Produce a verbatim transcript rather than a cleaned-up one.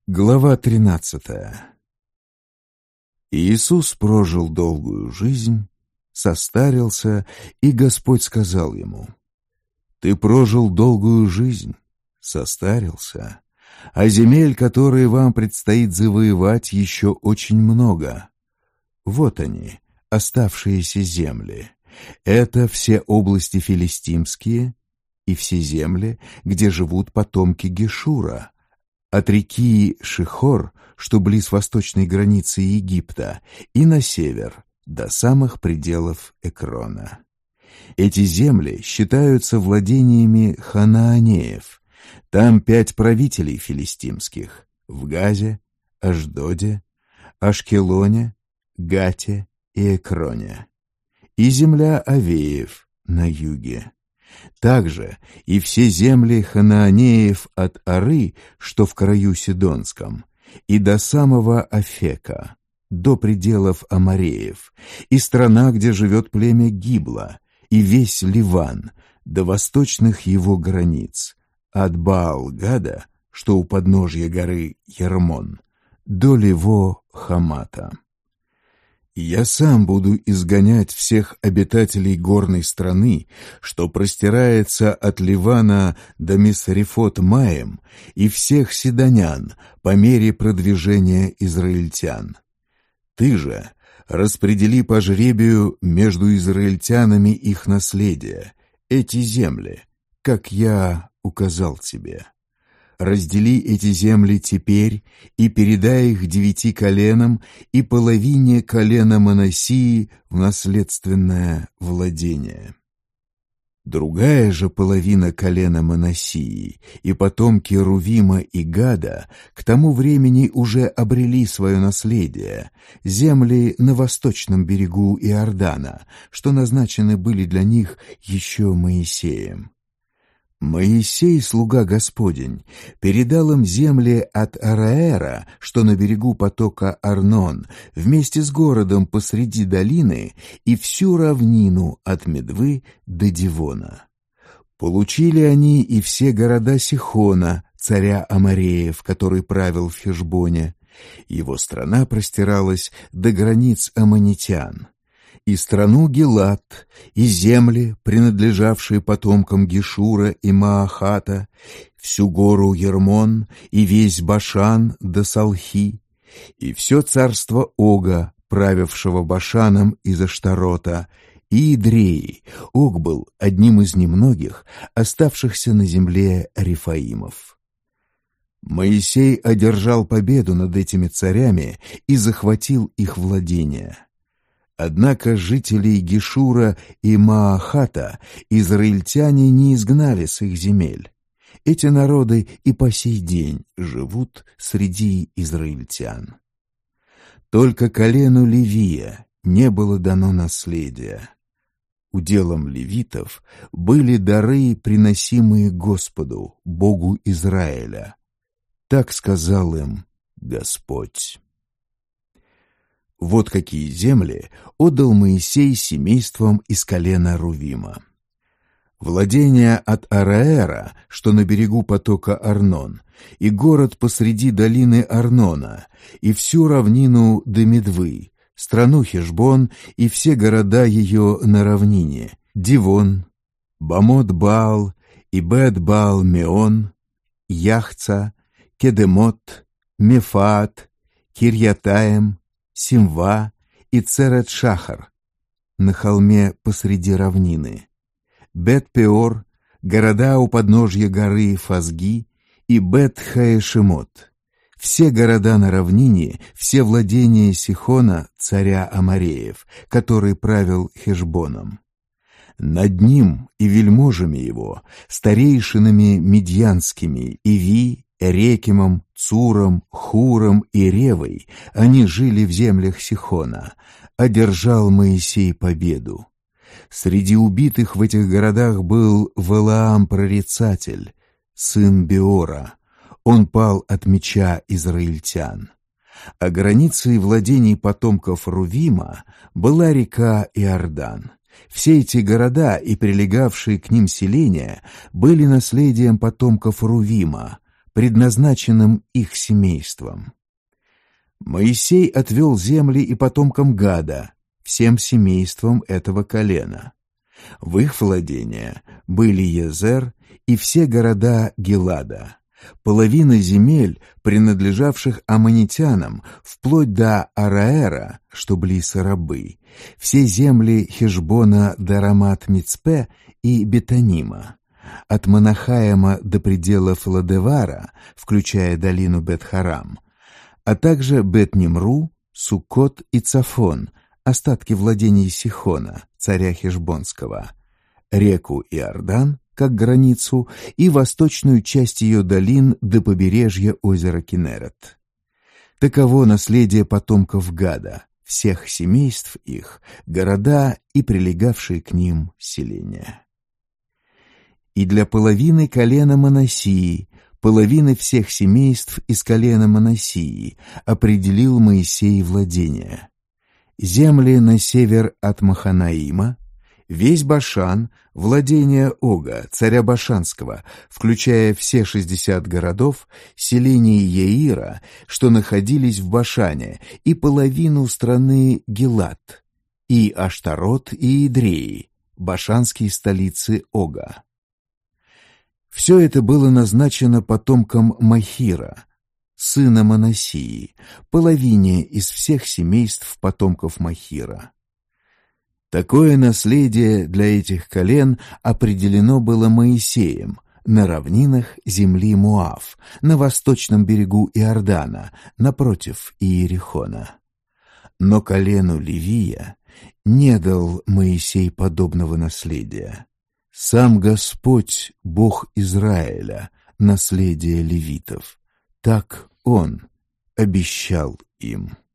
Глава тринадцатая. Иисус прожил долгую жизнь, состарился, и Господь сказал ему: «Ты прожил долгую жизнь, состарился, а земель, которые вам предстоит завоевать, еще очень много. Вот они, оставшиеся земли. Это все области филистимские и все земли, где живут потомки Гешура, от реки Шихор, что близ восточной границы Египта, и на север, до самых пределов Экрона. Эти земли считаются владениями ханаанеев. Там пять правителей филистимских: в Газе, Ашдоде, Ашкелоне, Гате и Экроне, и земля Авеев на юге. Также и все земли ханаанеев от Ары, что в краю Сидонском, и до самого Афека, до пределов Амореев, и страна, где живет племя Гибла, и весь Ливан, до восточных его границ, от Баал-Гада, что у подножья горы Ермон, до Лево-Хамата. Я сам буду изгонять всех обитателей горной страны, что простирается от Ливана до Мисрефот-Маем, и всех сидонян по мере продвижения израильтян. Ты же распредели по жребию между израильтянами их наследие, эти земли, как я указал тебе. Раздели эти земли теперь и передай их девяти коленам и половине колена Манассии в наследственное владение. Другая же половина колена Манассии и потомки Рувима и Гада к тому времени уже обрели свое наследие, земли на восточном берегу Иордана, что назначены были для них еще Моисеем. Моисей, слуга Господень, передал им земли от Араэра, что на берегу потока Арнон, вместе с городом посреди долины, и всю равнину от Медвы до Дивона. Получили они и все города Сихона, царя Амореев, который правил в Хешбоне. Его страна простиралась до границ аммонитян. И страну Гилад, и земли, принадлежавшие потомкам Гешура и Маахата, всю гору Ермон, и весь Башан до Салхи, и все царство Ога, правившего Башаном из Аштарота, и Идреи. Ог был одним из немногих, оставшихся на земле Рефаимов. Моисей одержал победу над этими царями и захватил их владения. Однако жителей Гешура и Маахата израильтяне не изгнали с их земель. Эти народы и по сей день живут среди израильтян. Только колену Левия не было дано наследия. Уделом левитов были дары, приносимые Господу, Богу Израиля. Так сказал им Господь. Вот какие земли отдал Моисей семействам из колена Рувима. Владение от Араэра, что на берегу потока Арнон, и город посреди долины Арнона, и всю равнину до Медвы, страну Хешбон и все города ее на равнине, Дивон, Бамот-Баал и Бет-Баал-Меон, Яхца, Кедемот, Мефаат, Кирьятаем, Симва и Церет-Шахар на холме посреди равнины, Бет-Пеор, города у подножья горы Фазги, и Бет-Хаешемот, все города на равнине, все владения Сихона, царя Амореев, который правил Хешбоном. Над ним и вельможами его, старейшинами медьянскими, Иви, Рекемом, Цуром, Хуром и Ревой, они жили в землях Сихона. Одержал Моисей победу. Среди убитых в этих городах был Валаам-прорицатель, сын Беора. Он пал от меча израильтян. А границей владений потомков Рувима была река Иордан. Все эти города и прилегавшие к ним селения были наследием потомков Рувима, предназначенным их семействам. Моисей отвел земли и потомкам Гада, всем семействам этого колена. В их владения были Езер и все города Гилада, половина земель, принадлежавших аммонитянам, вплоть до Араэра, что близ Арабы, все земли Хешбона до Рамат-Мицпе и Бетанима, от Манахаема до пределов Ладевара, включая долину Бет-Харам, а также Бет-Нимру, Суккот и Цафон, остатки владений Сихона, царя Хешбонского, реку Иордан, как границу, и восточную часть ее долин до побережья озера Кинерет. Таково наследие потомков Гада, всех семейств их, города и прилегавшие к ним селения. И для половины колена Манассии, половины всех семейств из колена Манассии, определил Моисей владения. Земли на север от Маханаима, весь Башан, владение Ога, царя Башанского, включая все шестьдесят городов, селений Яира, что находились в Башане, и половину страны Гилад, и Аштарот и Идреи, башанские столицы Ога. Все это было назначено потомкам Махира, сына Манассии, половине из всех семейств потомков Махира. Такое наследие для этих колен определено было Моисеем на равнинах земли Моав, на восточном берегу Иордана, напротив Иерихона. Но колену Левия не дал Моисей подобного наследия. Сам Господь, Бог Израиля, наследие левитов, так Он обещал им.